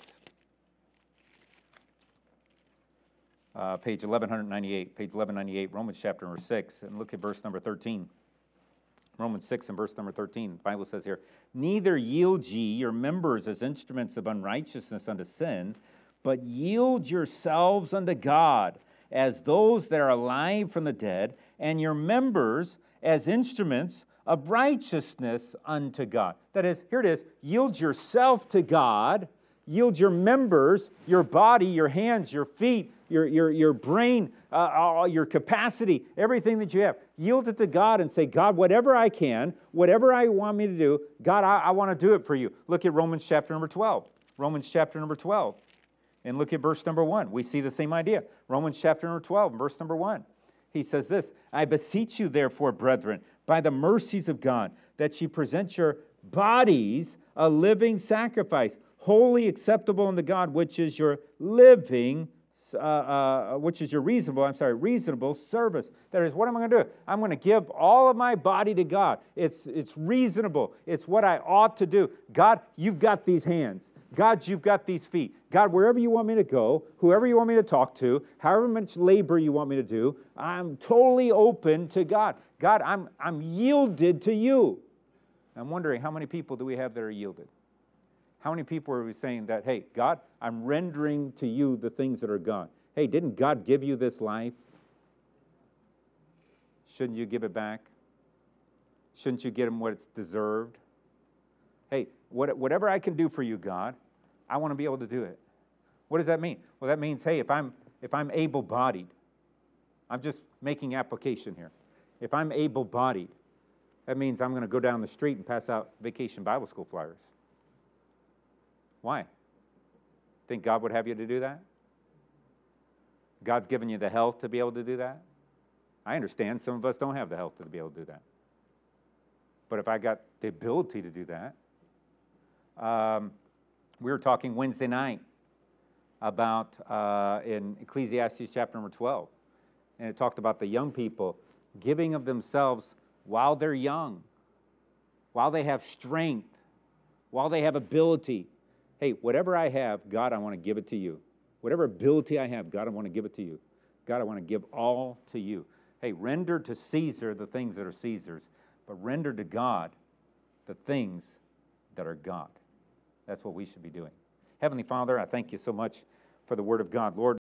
Uh, page eleven ninety-eight, page eleven ninety-eight, Romans chapter number six, and look at verse number thirteen. Romans six and verse number thirteen, the Bible says here, neither yield ye your members as instruments of unrighteousness unto sin, but yield yourselves unto God as those that are alive from the dead, and your members as instruments of righteousness unto God. That is, here it is, yield yourself to God, yield your members, your body, your hands, your feet, your, your, your brain, uh, your capacity, everything that you have. Yield it to God and say, God, whatever I can, whatever I want me to do, God, I, I want to do it for you. Look at Romans chapter number twelve. Romans chapter number twelve. And look at verse number one. We see the same idea. Romans chapter number twelve, verse number one. He says this, I beseech you, therefore, brethren, by the mercies of God, that ye present your bodies a living sacrifice, wholly acceptable unto God, which is your living, uh, uh, which is your reasonable, I'm sorry, reasonable service. That is, what am I going to do? I'm going to give all of my body to God. It's, it's reasonable. It's what I ought to do. God, you've got these hands. God, you've got these feet. God, wherever you want me to go, whoever you want me to talk to, however much labor you want me to do, I'm totally open to God. God, I'm, I'm yielded to you. I'm wondering, how many people do we have that are yielded? How many people are we saying that, hey, God, I'm rendering to you the things that are God? Hey, didn't God give you this life? Shouldn't you give it back? Shouldn't you get him what it's deserved? Hey, what, whatever I can do for you, God, I want to be able to do it. What does that mean? Well, that means, hey, if I'm if I'm able-bodied, I'm just making application here. If I'm able-bodied, that means I'm going to go down the street and pass out Vacation Bible School flyers. Why? Think God would have you to do that? God's given you the health to be able to do that? I understand some of us don't have the health to be able to do that. But if I got the ability to do that, um, we were talking Wednesday night about uh, in Ecclesiastes chapter number twelve, and it talked about the young people giving of themselves while they're young, while they have strength, while they have ability. Hey, whatever I have, God, I want to give it to you. Whatever ability I have, God, I want to give it to you. God, I want to give all to you. Hey, render to Caesar the things that are Caesar's, but render to God the things that are God. That's what we should be doing. Heavenly Father, I thank you so much for the Word of God. Lord,